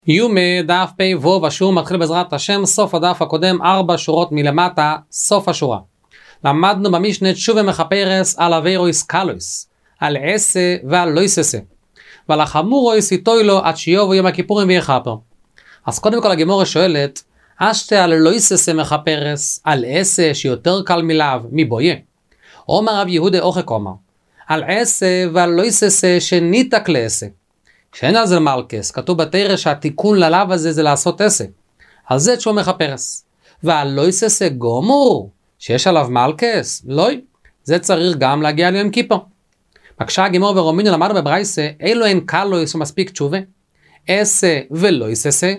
יומי דף פי וו השיעור מתחיל בעזרת השם, סוף הדף הקודם 4 שורות מלמטה, סוף השורה. למדנו במשנה תשובה מחפרס על אבירויס קלויס, על עשה ועל לויססה, ועל החמורויס איתוי לו עד שיובו יום הכיפורים ויחפר. אז קודם כל הגמורה שואלת, אשתה על לויססה מחפרס, על עשה שיותר קל מלאו מבויה. אומר רב יהודה אוכק אומר, על עשה ועל לויססה שניתק לעשה. שאין על זה למלכס, כתוב בתורה שהתיקון ללאו הזה זה לעשות עשה. על זה תשוב מחפרס. ועל לא יססה גומור, שיש עליו מלכס, לא, זה צריך גם להגיע ליום כיפור. בקשה הגמור ורומינו למדנו בברייסה, אילו אין קל לא יסו מספיק תשובה. עשה ולא יססה,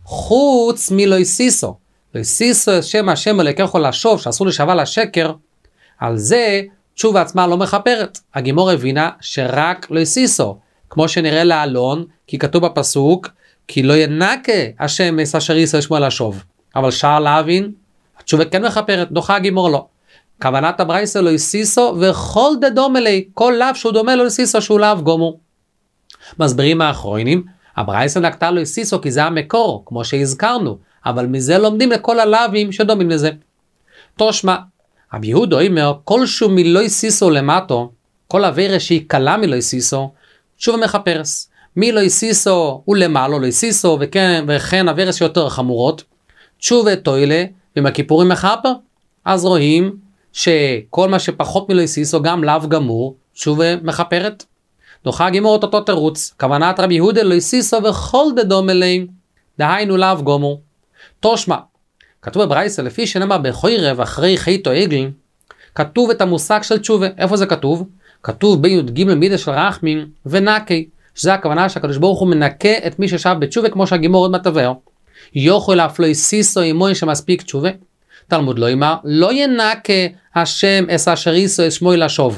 חוץ מלא יסיסו. לא יסיסו שם השם הלקחו לשוב, שאסור לשבה לשקר, על זה תשובה עצמה לא מחפרת. הגמור הבינה שרק לא יסיסו. כמו שנראה לאלון, כי כתוב בפסוק, כי לא ינקה השם אשר יסו שמו לשוב. אבל שער להבין, התשובה כן מחפרת, דוחה הגימור לא. כוונת הברייסה לא יסיסו, וכל דדום אלי, כל לאו שהוא דומה לא יסיסו, שהוא לאו גומור. מסברים האחרונים, הברייסה נקטה לא יסיסו, כי זה המקור, כמו שהזכרנו, אבל מזה לומדים לכל הלאווים שדומים לזה. תושמע, רבי יהודה אומר, כל שהוא מלא יסיסו למטו, כל עבירה שהיא קלה מלא יסיסו, תשובה מחפרס. מי לא יסיסו ולמעלו לא יסיסו, וכן עבירס שיותר חמורות, תשובה תוילה, ועם הכיפורים מחפר. אז רואים שכל מה שפחות מלא יסיסו, גם לאו גמור, תשובה מחפרת. דוחה גמור אותו תירוץ, כוונת רבי יהודה לא יסיסו וכל דדום אליהם, דהיינו לאו גמור. תושמע, כתוב בברייסה, לפי שנאמר בחוירב אחרי חטא עגל, כתוב את המושג של תשובה. איפה זה כתוב? כתוב בי"ג מידה של רחמים ונקי, שזה הכוונה שהקדוש ברוך הוא מנקה את מי ששב בתשובה, כמו שהגימור עוד מטבר. יוכל אף לא יסיסו עמו שמספיק תשובה. תלמוד לא אמר, לא ינקה השם אשר יסו שמו לשוב.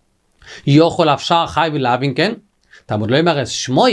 יוכל אף שער חי ולהבין, כן? תלמוד לא אמר,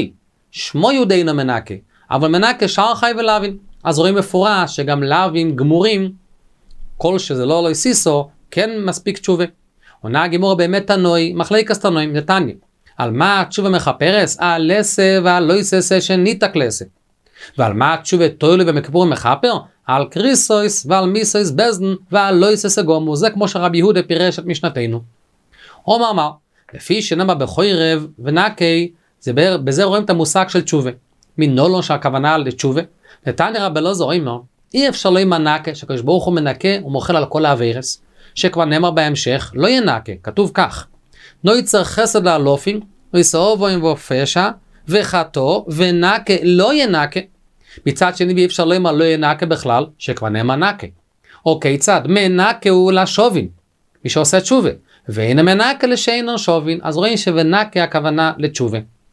שמו יהודינו מנקה, אבל מנקה שער חי ולהבין. אז רואים מפורש שגם להבין גמורים, כל שזה לא יסיסו, כן מספיק תשובה. עונה הגמור באמת תנוי, מחלקת תנויים, נתניה. על מה התשובה מחפרס? על עשה ועל לא יססה שניתק לעשה. ועל מה התשובה תוילה ומכיפורים מחפר? על קריסויס ועל מיסויס בזדן ועל לא יססה גומו. זה כמו שרבי יהודה פירש את משנתנו. אומר אמר, לפי שנאמר בחוירב ונקי, בזה רואים את המושג של תשובה. מנולון שהכוונה לתשובה. נתניה רבי אלעזר אומר, אי אפשר לא ינקה, שהקדוש ברוך הוא מנקה ומוחל על כל העבירס. שכבר נאמר בהמשך, לא ינקה, כתוב כך, לא יצר חסד לאלופים, לא יסעובו עם ופשע, וחטו, ונקה לא ינקה. מצד שני אי אפשר לומר לא ינקה בכלל, שכבר נאמר נקה. או כיצד, מנקה הוא לשובין, מי שעושה תשובה, ואין מנקה לשאינו שובין, אז רואים שוונקה הכוונה לתשובה.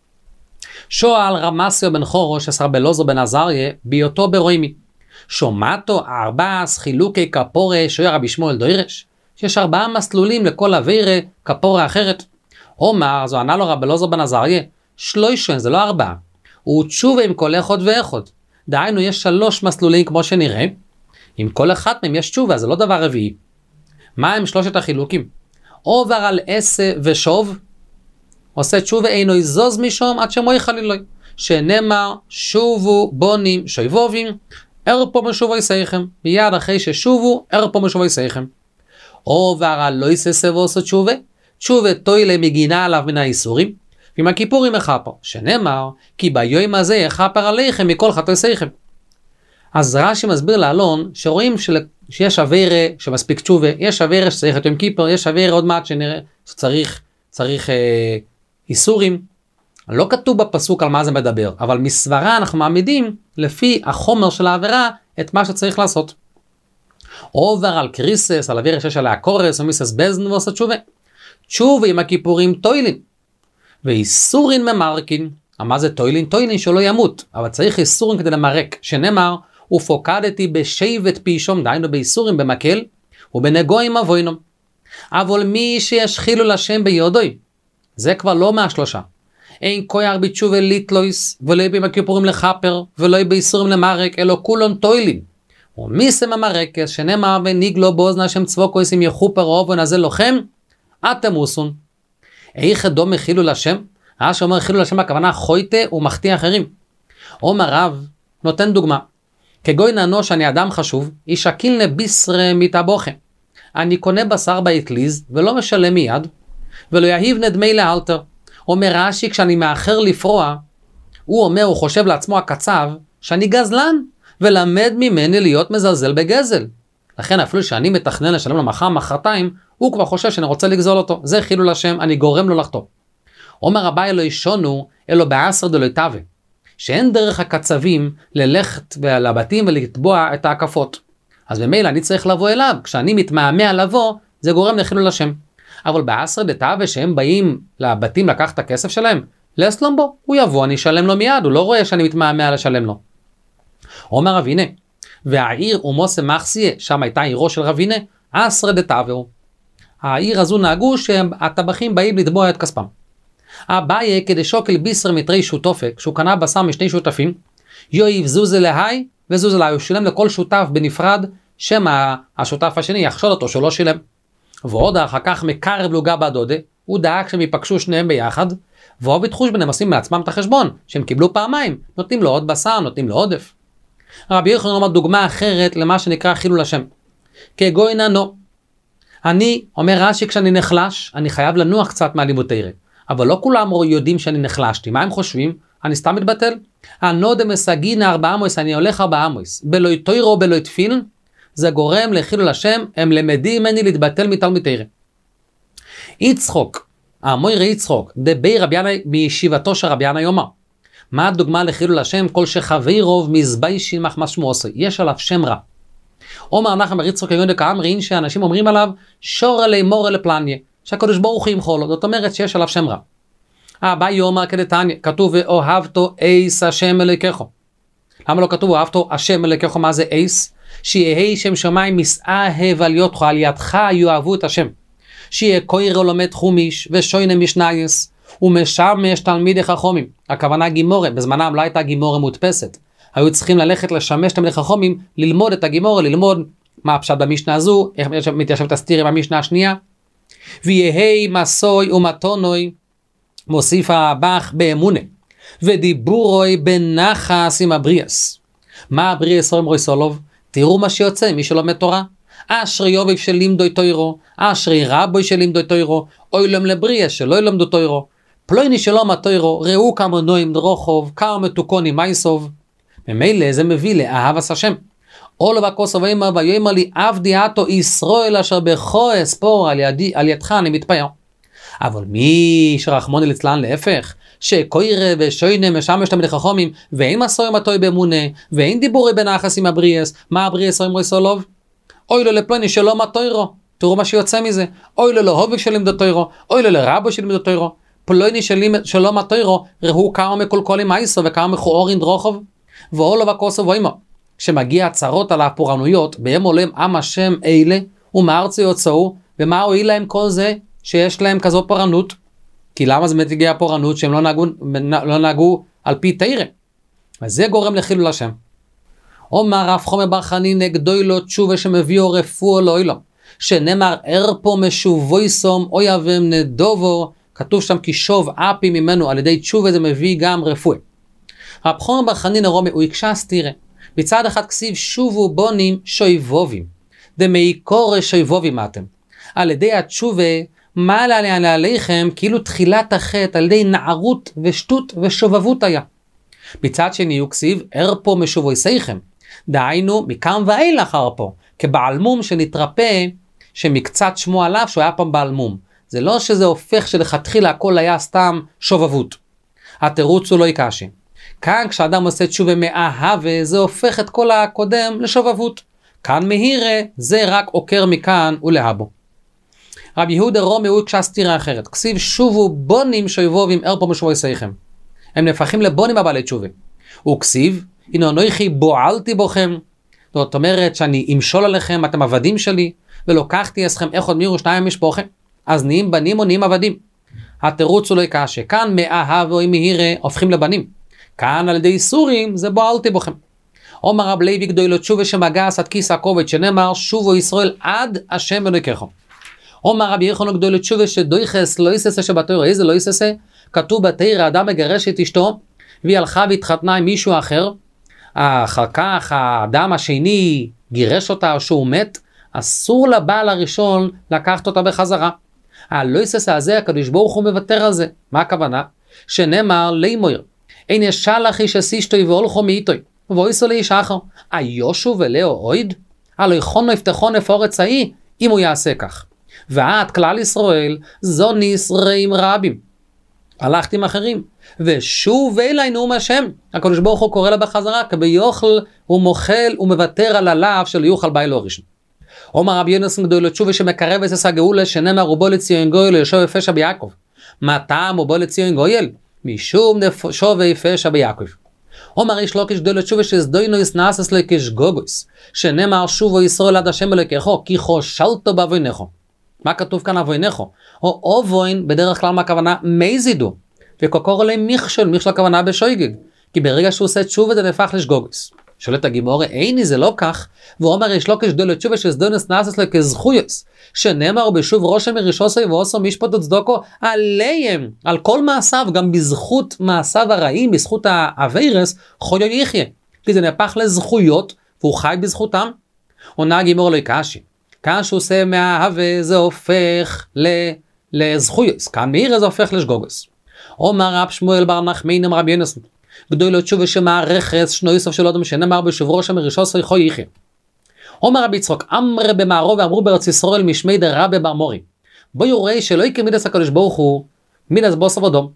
שואל רמסיו בן חורוש, רבי אלעזר בן עזריה, בהיותו ברוימי. שומעתו 4 חילוקי כפורה שואל רבי שמואל דוירש, שיש 4 מסלולים לכל עבירה כפורה אחרת. אומר, זו ענה לו רבי אלעזר בן עזריה, 3, זה לא 4, הוא תשובה עם כל אחד ואחד. דהיינו יש 3 מסלולים כמו שנראה, עם כל אחד מהם יש תשובה, זה לא דבר רביעי. מה הם 3 החילוקים? עובר על עשה ושוב, עושה תשובה אינו יזוז משום עד שמו יחלילוי, שנאמר שובו בונים שויבובים, ארפו משובו יסייכם, מיד אחרי ששובו, ארפו משובו יסייכם. עובר על לא יססה ועושה תשובה, תשובה תוילה מגינה עליו מן האיסורים, ועם הכיפורים מחפר, שנאמר, כי ביום הזה יחפר עליכם מכל חטאי יסייכם. אז רש"י מסביר לאלון, שרואים שיש עבירה שמספיק תשובה, יש עבירה שצריך את יום כיפור, יש עבירה עוד מעט שנראה שצריך איסורים, לא כתוב בפסוק על מה זה מדבר, אבל מסברה אנחנו מעמידים לפי החומר של העבירה את מה שצריך לעשות. עובר על קריסס, על אוויר שיש עליה קורס, ומיסס בזן ועושה תשובה. תשובה עם הכיפורים תוילין. ואיסורין ממרקין. מה זה תוילין? תוילין שלא ימות, אבל צריך איסורין כדי למרק, שנאמר, ופוקדתי בשבט פישום, דיינו באיסורים במקל, ובנגויים אבוינום. אבל מי שישחילו לשם ביודוי, זה כבר לא מה3. אין כוח בתשובה ליטלויס, ולא עם הכיפורים לחפר, ולא באיסורים למרק, אלא כולון תוילין. ומיסם המרקס, שנאמר וניגלו באוזן השם צבוקויס אם יחופר אובן הזה לוחם, אתם עושון. איך דומה חילול השם? רש"י אומר חילול השם הכוונה חויטה ומחטיא אחרים. אומר רב, נותן דוגמה. כגוי אנוש אני אדם חשוב, ישקיל בישר מתאבוכם. אני קונה בשר באטליז ולא משלם מיד, ולא יהיב נדמי לאלתר. אומר רש"י, כשאני מאחר לפרוע, הוא חושב לעצמו הקצב, שאני גזלן, ולמד ממני להיות מזלזל בגזל. לכן אפילו שאני מתכנן לשלם לו מחרתיים, הוא כבר חושב שאני רוצה לגזול אותו. זה חילול השם, אני גורם לו לחטוא. אומר אביי לא ישונו, אלו בעשר דלא תווה. שאין דרך הקצבים ללכת לבתים ולתבוע את ההקפות. אז במילא אני צריך לבוא אליו, כשאני מתמהמה לבוא, זה גורם לחילול השם. אבל בעשר דתווה שהם באים לבתים לקח את הכסף שלהם, לסלום בו, הוא יבוא, אני אשלם לו מיד, הוא לא רואה שאני מתמהמה לשלם לו. אומר רבינה, והעיר ומוסה מחסיה, שם הייתה עירו של רבינה, עשרה דתווה. העיר הזו נהגו שהטבחים באים לתבוע את כספם. אביי כדי שוקל בישר מתרי שותופה, כשהוא קנה בשר משני שותפים, יויב זוזה להי וזוזה להי, הוא שילם לכל שותף בנפרד, שמה השותף השני יחשוד אותו שלא שילם. ועוד אחר כך מקרב לוגה בדודה, הוא דאג שהם ייפגשו שניהם ביחד, ועובד חוש ביניהם עושים מעצמם את החשבון, שהם קיבלו פעמיים, נותנים לו עוד בשר, נותנים לו עודף. רבי יוחנן אומר דוגמה אחרת למה שנקרא חילול השם. כגוי ננו. אני אומר רש"י, כשאני נחלש, אני חייב לנוח קצת מהלימוד תורה. אבל לא כולם יודעים שאני נחלשתי. מה הם חושבים? אני סתם מתבטל. הנודם מסגינה 4 מויס, אני הולך 4 מויס. בלוי תוירו, בלוי תפילין, זה גורם לחילול השם, הם למדים ממני להתבטל מתלמוד תורה. יצחוק, המוירה יצחוק, דבי רבי ינאי מישיבתו של רבי ינאי יאמר. מה הדוגמה לחילול השם? כל שחווי רוב מזביישין מחמס שמו עושה. יש עליו שם רע. אומר אנחנו יצחוק יגון דקאמרין שאנשים אומרים עליו שור אלי מור אלי פלניה. שהקדוש ברוך הוא ימחול לו. זאת אומרת שיש עליו שם רע. אביי יאמר כדתניא, כתוב ואוהבתו אייס השם אלוקיך. למה לא כתוב ואוהבתו השם אלוקיך? מה זה אייס? שיהי שם שמיים מסאהב על יותך, על ידך יאהבו את השם. שיהיה קוירו לומד חומיש ושוינה משנייס ומשמש תלמידי חכמים. הכוונה גימורה, בזמנם לא הייתה גימורה מודפסת. היו צריכים ללכת לשמש תלמידי חכמים, ללמוד את הגימורה, ללמוד מה הפשט במשנה הזו, איך מתיישבת הסתיר עם המשנה השנייה. ויהי מסוי ומתונוי, מוסיף הבח באמונה, ודיבורוי בנחס עם הבריאס. מה הבריאס אומרי סולוב? תראו מה שיוצא מי שלומד תורה. אשרי יוביב של לימדוי תוירו, אשרי רבוי של לימדוי תוירו, אוילם לבריאס שלא ילמדו תוירו. פלויני שלא מתוירו, ראו כמה נועים דרוכוב, כמה מתוקוני מייסוב. ממילא זה מביא לאהבת השם. אולו וכוסו ואימר ויאמר לי עבדי אתו ישראל אשר בכו אספור על ידך אני מתפאר. אבל מי שרחמוני ליצלן להפך, שקוירה ושוינה משמש תלמידי חכמים, ואין מסוי מתוי באמונה, ואין דיבורי בנחס עם הבריאס. מה הבריאס אומרי סולוב? אוי לו לפלוני שלא מתוירו. תראו מה שיוצא מזה. אוי לו להוביק של לימדו תוירו, אוי לו לרבו של לימדו תוירו. פלוני שלא מתוירו, ראו כמה מקולקולים מייסו וכמה מכועורין דרוכוב. ואולו וכוסו ואימר. כשמגיע הצרות על הפורענויות, בהם עולם עם השם אלה, ומארצו יוצאו, ומה הועיל להם כל זה שיש להם כזו פורענות? כי למה זה מגיע הפורענות שהם לא נהגו על פי תורה? וזה גורם לחילול השם. אומר רב חומר בר חנינא גדוי לו תשובה שמביאו רפואו לאוילם, שנאמר ארפו משובוי סום אויבם נדובו, כתוב שם כי שוב אפי ממנו, על ידי תשובה זה מביא גם רפואה. רב חומר בר חנינא רומי הוא יקשה סתירה. בצד אחד כסיב שובו בונים שויבובים, דמעיקור שויבובים אתם. על ידי התשובה מעלה עליכם כאילו תחילת החטא על ידי נערות ושטות ושובבות היה. בצד שני הוא כסיב ארפו משובויסיכם, דהיינו מכאן ואילך ארפו, כבעל מום שנתרפא שמקצת שמו עליו שהוא היה פעם בעל מום. זה לא שזה הופך שלכתחילה הכל היה סתם שובבות. התירוץ הוא לא יקשה. כאן כשאדם עושה תשובה מאהבה, זה הופך את כל הקודם לשובבות. כאן מהירה, זה רק עוקר מכאן ולהבו. רבי יהודה רומי הוא יקשה סתירה אחרת. כסיב שובו בונים שויבובים ארפו משובויסיכם. הם נהפכים לבונים הבעלי תשובה. הוא כסיב, הנה אנוכי בועלתי בכם. זאת אומרת שאני אמשול עליכם, אתם עבדים שלי, ולוקחתי אסכם אחד מירו 2 משפחה. אז נהיים בנים או נהיים עבדים. התירוץ הוא לא יקשה. כאן מאהבה או מהירה הופכים לבנים. כאן על ידי איסורים זה בועלתי בכם. אומר רב לוי גדולו תשובה שמגס עד כיס הכובד שנאמר שובו ישראל עד השם אלוקיך. אומר רבי יוחנן גדולו תשובה שדויחס לא יססה שבתורה. איזה לא יססה? כתוב בתורה אדם מגרש את אשתו והיא הלכה והתחתנה עם מישהו אחר, אחר כך האדם השני גירש אותה או שהוא מת, אסור לבעל הראשון לקחת אותה בחזרה. הלויסס הזה, הקדוש ברוך הוא מוותר על זה. מה הכוונה? שנאמר לימויר, אין ישלח איש אסישתוי והולכו מאיתוי, ואויסו לאיש אחר, היושו ולאו אויד? הלא יכונו יפתחו נפורץ ההיא, אם הוא יעשה כך. ואת, כלל ישראל, זו ניסרעים רבים. הלכת עם אחרים. ושוב אלי נאום השם. הקדוש ברוך הוא קורא לה בחזרה, כביוכל הוא מוכל ומוותר על הלאו של יוכל בית לו ראשון. אומר רבי יונס גדול תשובה שמקרב את עשה גאולה, שנאמר ובוא לציון גואל יושב יפשע ביעקב. מה טעם ובוא לציון גואל? משום נפשו ויפשע ביעקב. אומר איש לוקיש גדול תשובה שזדוינו יסנאסס לו כשגוגוס, שנאמר שובו ישראל עד השם אלוקיכו, כי חושלתו בעוונךו. מה כתוב כאן עוונךו? או עוון בדרך כלל מה הכוונה? מזידו. וקוקור עליהם מכשול הכוונה בשויגג. כי ברגע שהוא עושה תשובה זה נהפך לשגוגוס. שואלת הגימורה, איני זה לא כך, והוא אומר יש לו כשדול לתשובה שזדונס נאסס לו כזכויוס, שנאמר בשוב ראש מרישוסי ועושו משפט וצדוקו עליהם, על כל מעשיו, גם בזכות מעשיו הרעים, בזכות האווירס, חויו יחיה, כי זה נהפך לזכויות, והוא חי בזכותם. עונה הגימורה לא יקשי, כאן שהוא עושה מההווה זה הופך לזכויוס, כאן מאיר זה הופך לשגוגוס. אומר רב שמואל בר נחמין רבי יונס גדול לתשובה שמערכת שנו יוסף של אדם שנאמר בשוב ראש מרישוסי חוי יחיה. אומר רבי יצחק אמר במערוב ואמרו בארץ ישראל משמי דרבי בר מורי, בו יורא שלא יקר מידס הקדוש ברוך הוא מידס בוסר ודום.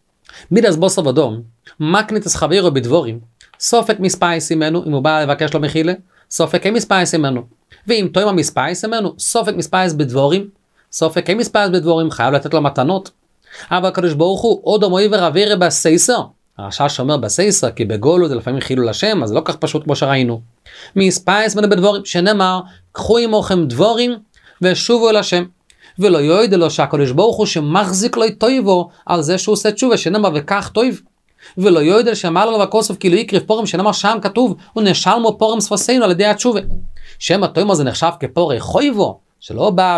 מידס בוסר ודום מקניתס חברו בדבורים, סופק מספייס ממנו אם הוא בא לבקש לו מחילה, סופק אין מספייס ממנו, ואם תוימה מספייס ממנו, סופק מספייס בדבורים, סופק אין מספייס בדבורים, חייב לתת לו מתנות. אבל הקדוש ברוך הוא עוד המוי ורבירה בסייסר, הרשע שאומר בסייסר, כי בגולו זה לפעמים חילול השם, אז זה לא כך פשוט כמו שראינו. מספייס ממנו בדבורים, שנאמר, קחו עמוכם דבורים ושובו אל השם. ולא יוידע לו שהקדוש ברוך הוא שמחזיק לו טויבו על זה שהוא עושה תשובה, שנאמר וכך טויב. ולא יוידע שאמר לו בכוסף כאילו יקריב פורם, שנאמר שם כתוב, הוא נשלמו פורם ספסינו על ידי התשובה. שם הטוימו זה נחשב כפורי חויבו, שלא בא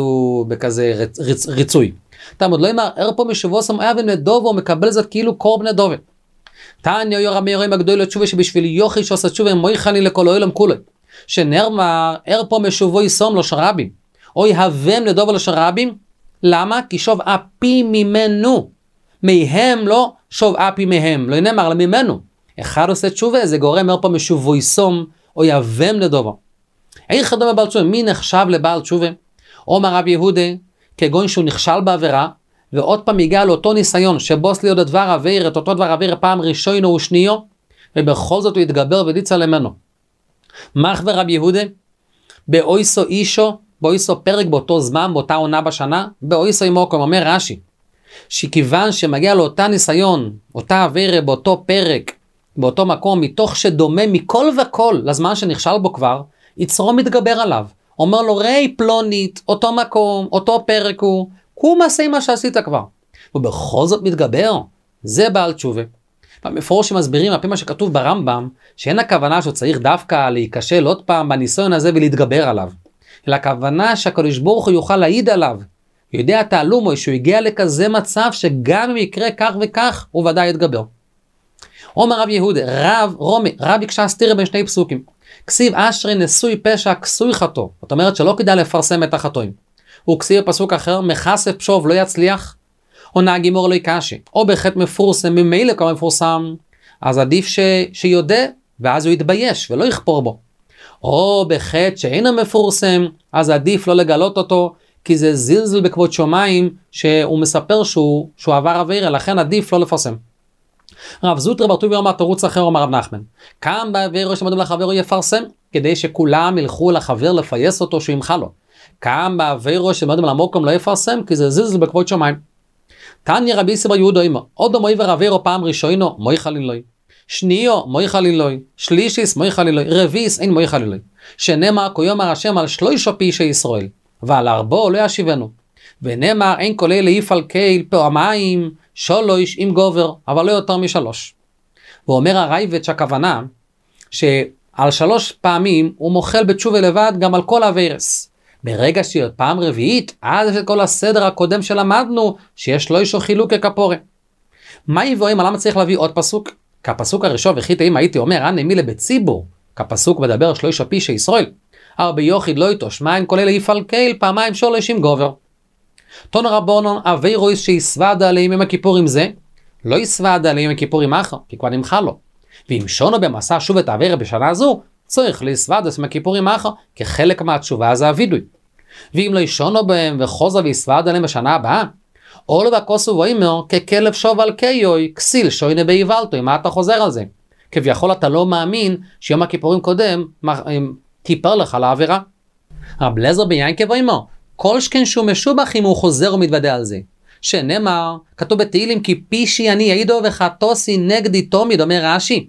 בכזה ריצוי. תעמוד לא אמר, פה משבוע שם אבן נדובו, הוא מקבל זאת כאילו קורב נדובה. תניא יור המאירועים הגדול לתשובה שבשביל יוכי שעושה תשובה מויכני לכל העולם כולו. שנאמר, פה משבוע יסום לו שרבים. או יהבם נדובו לשרבים. למה? כי שוב אפי ממנו. מהם לא שוב אפי מהם. לא נאמר לה ממנו. אחד עושה תשובה, זה גורם פה משבוע יסום, או יהבם נדובו. איך אדם בבעל תשובה? מי נחשב לבעל תשובה? אומר רב יהודה, כגון שהוא נכשל בעבירה, ועוד פעם הגיע לאותו ניסיון, שבוס להיות הדבר עביר, את אותו דבר עביר פעם ראשון או שניו, ובכל זאת הוא יתגבר ודיצה למנו. מח ורב יהודה, באויסו אישו, באויסו פרק באותו זמן, באותה עונה בשנה, באויסו אימוקום, אומר רש"י, שכיוון שמגיע לאותה ניסיון, אותה עביר באותו פרק, באותו מקום, מתוך שדומה מכל וכל, לזמן שנכשל בו כבר, יצרו מתגבר עליו. אומר לו, ראי פלונית, אותו מקום, אותו פרק הוא מעשה מה שעשית כבר. ובכל זאת מתגבר, זה בעל תשובה. במפורשים מסבירים, על פי מה שכתוב ברמב"ם, שאין הכוונה שהוא צריך דווקא להיכשל עוד פעם בניסיון הזה ולהתגבר עליו. אלא הכוונה שהקדוש ברוך הוא יוכל להעיד עליו. יודע תעלומו שהוא הגיע לכזה מצב שגם אם יקרה כך וכך, הוא ודאי יתגבר. אומר רב יהודה, רב ביקשה סתירה בין שני פסוקים. כסיב אשרי נשוי פשע כסוי חטוא. זאת אומרת שלא כדאי לפרסם את החטאים. הוא כסיב פסוק אחר, מחשף פשוב לא יצליח, או נהגימור לא יקשי. או בחטא מפורסם, ממילא כבר מפורסם, אז עדיף שיודע, ואז הוא יתבייש ולא יכפור בו. או בחטא שאינו מפורסם, אז עדיף לא לגלות אותו, כי זה זלזל בכבוד שמיים, שהוא מספר שהוא עבר עבירה, לכן עדיף לא לפרסם. רב זוטרא בר טוביה אומר תירוץ אחר, אומר רב נחמן, כאן בעבירה שמדברים לחבר הוא יפרסם, כדי שכולם ילכו לחבר לפייס אותו שהוא ימחה לו. כאן בעבירה שמדברים למוקם לא יפרסם, כי זה זלזל בכבוד שמיים. תניא רבי יוסי בר יהודה אומר, עוד מוי ורבירו פעם ראשונו מוי חלילוי, שניו מוי חלילוי, שלישיס מוי חלילוי, רביס אין מוי חלילוי, שנאמר כה יאמר השם על 3 פשעי ישראל, ועל 4 לא ישיבנו, ונאמר אין כל אלה יפעל קהיל פעמיים 3 עם גובר, אבל לא יותר מ3. הוא אומר הרייבד שהכוונה שעל 3 פעמים הוא מוחל בתשובה לבד גם על כל הווירס. ברגע שיהיה פעם רביעית, אז יש את כל הסדר הקודם שלמדנו שיש 3 חילוקי כפורה. מה יבואם, למה צריך להביא עוד פסוק? כפסוק הראשון וכי אם הייתי אומר אנא מי לבית ציבור, כפסוק מדבר שלוש פישי ישראל, ארבע יוחיד לא יתוש מים כל אלה יפלקל פעמיים שולשים גובר. תון רבונון אבירויס שיסווד עליהם עם הכיפורים זה, לא יסווד עליהם עם הכיפורים אחר, כי כבר נמחה לו. ואם שונו במסע שוב את העבירה בשנה זו, צריך לסווד עם הכיפורים אחר, כחלק מהתשובה זה הווידוי. ואם לא ישונו בהם וחוזה ויסווד עליהם בשנה הבאה, או לא בקוסו ואימר, ככלב שוב על קיוי, כסיל שוינה ביבלתו, מה אתה חוזר על זה? כביכול אתה לא מאמין שיום הכיפורים קודם כיפר לך לעבירה. רב אליעזר בן ינקה ואימר, כל שכן שהוא משובח אם הוא חוזר ומתוודה על זה. שנאמר, כתוב בתהילים כי פישי אני יעידו וחטוסי נגדי תומיד, אומר רש"י.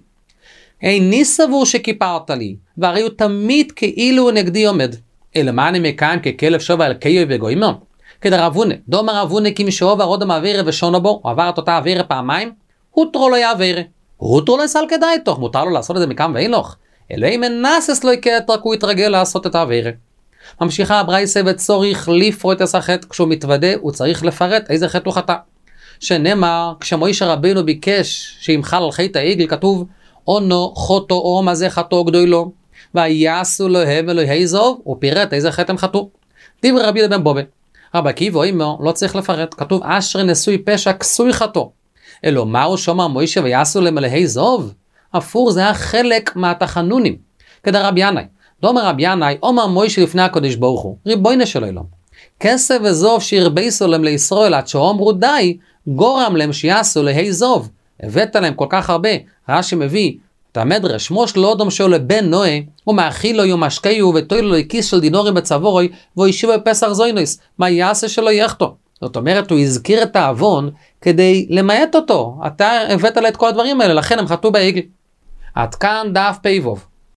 איני סבור שכיפרת לי, והרי הוא תמיד כאילו נגדי עומד. אלא מה אני מכאן ככלב שובה על קיוי וגוימר? כדר אבונה, דומר אבונה כי משאוב הרוד המעבירה ושונו בו, הוא עבר את אותה עבירה פעמיים, הותרו לו יעבירה. הותרו לו יסל כדאי תוך, מותר לו לעשות את זה מכאן ואילוך. אלוהים מנסס לו יקט, רק הוא יתרגל לעשות את העבירה. ממשיכה הברייסה וצורך לפרוט את החטא, כשהוא מתוודה הוא צריך לפרט איזה חטא הוא חטא. שנאמר, כשמוישה רבינו ביקש שימחל על חטא העגל, כתוב, אונו חוטו או מה זה חטאו גדולו, ויעשו להם אלוהי זוב, הוא פירט איזה חטא הם חטאו. דברי רבי בן בובה. רבי עקיבא אומר, לא צריך לפרט, כתוב אשרי נשוי פשע כסוי חטאו. אלו מהו שומר מוישה ויעשו להם אלוהי זוב? אפור זה היה חלק מהתחנונים. כדר רבי ינאי. דומר רבי ינאי, אומר מוישה לפני הקדוש ברוך הוא, ריבונו של עולם. כסף וזוב שהרביסו להם לישראל עד שאומרו די, גורם להם שיעשו להי זוב. הבאת להם כל כך הרבה. רש"י מביא, את המדרש, מוש לא אדם שאו לבן נועה, ומאכיל לו יום משקהו ותויל לו לכיס של דינורים בצבורוי, וישוב בפסח זוינויס, מה יעשה שלא יחתו? זאת אומרת, הוא הזכיר את העוון כדי למעט אותו. אתה הבאת לה את כל הדברים האלה, לכן הם חטאו בעגל. עד כאן דף פ"ו.